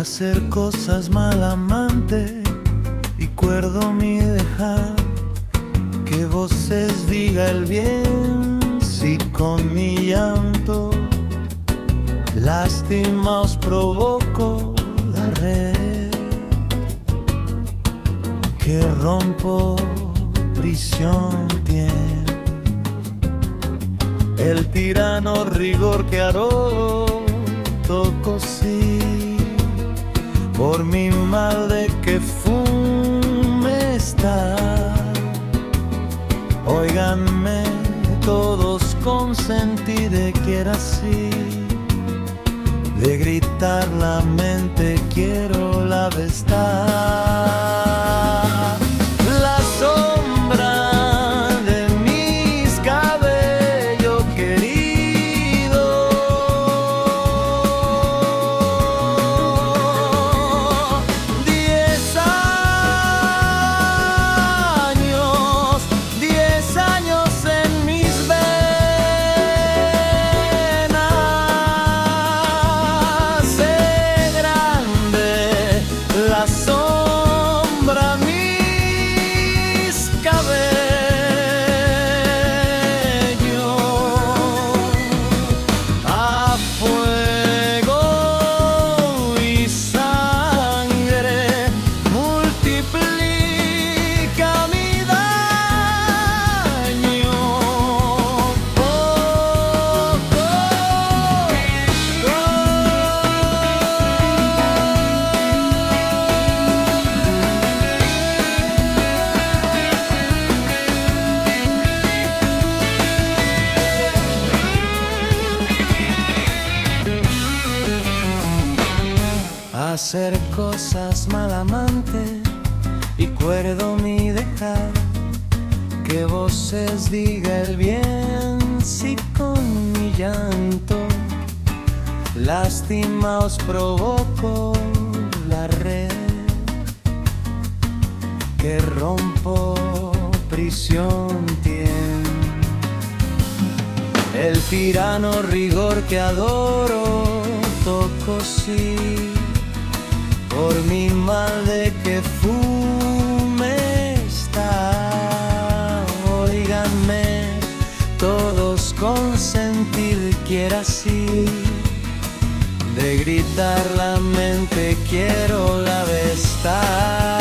hacer cosas mal amante y cuerdo mi dejar que voces diga el bien, si con mi llanto lástima os provoco la red que rompo, prisión tiene el tirano rigor que adoro, toco sí por mi mal de que fume está. Óiganme todos consentir de quiera así, de gritar la mente quiero la vestar. La sombra de mis cabellos queridos, 10 años, 10 años en mis venas, sé grande la sombra mis cabellos, a fuego y sangre multiplica mi daño. Hacer cosas mal amante y cuerdo mi dejar que voces diga el bien, si con mi llanto lástima os provoco la red que rompo, prisión tiene el tirano rigor que adoro, toco sí por mi mal de que fume está. Óiganme todos consentir quiera así, de gritar la mente quiero la vestar.